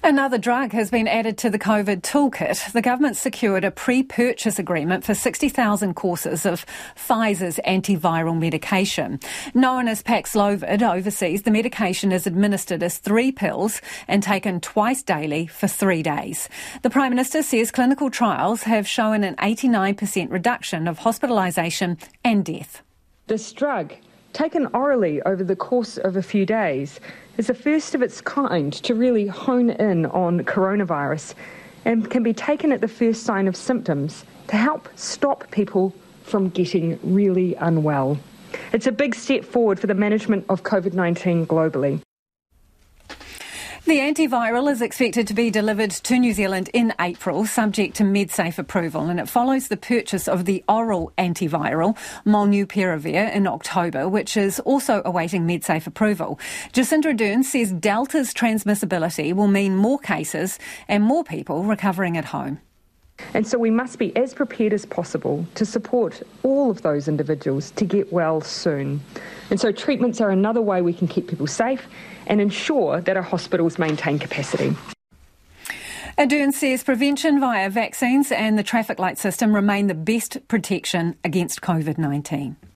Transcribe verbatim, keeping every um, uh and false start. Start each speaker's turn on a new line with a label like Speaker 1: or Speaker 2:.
Speaker 1: Another drug has been added to the COVID toolkit. The government secured a pre-purchase agreement for sixty thousand courses of Pfizer's antiviral medication. Known as Paxlovid overseas, the medication is administered as three pills and taken twice daily for three days. The Prime Minister says clinical trials have shown an eighty-nine percent reduction of hospitalisation and death.
Speaker 2: This drug, taken orally over the course of a few days, is the first of its kind to really hone in on coronavirus and can be taken at the first sign of symptoms to help stop people from getting really unwell. It's a big step forward for the management of COVID nineteen globally.
Speaker 1: The antiviral is expected to be delivered to New Zealand in April, subject to MedSafe approval, and it follows the purchase of the oral antiviral, Molnupiravir, in October, which is also awaiting MedSafe approval. Jacinda Ardern says Delta's transmissibility will mean more cases and more people recovering at home.
Speaker 2: And so we must be as prepared as possible to support all of those individuals to get well soon. And so treatments are another way we can keep people safe and ensure that our hospitals maintain capacity.
Speaker 1: Ardern says prevention via vaccines and the traffic light system remain the best protection against COVID nineteen.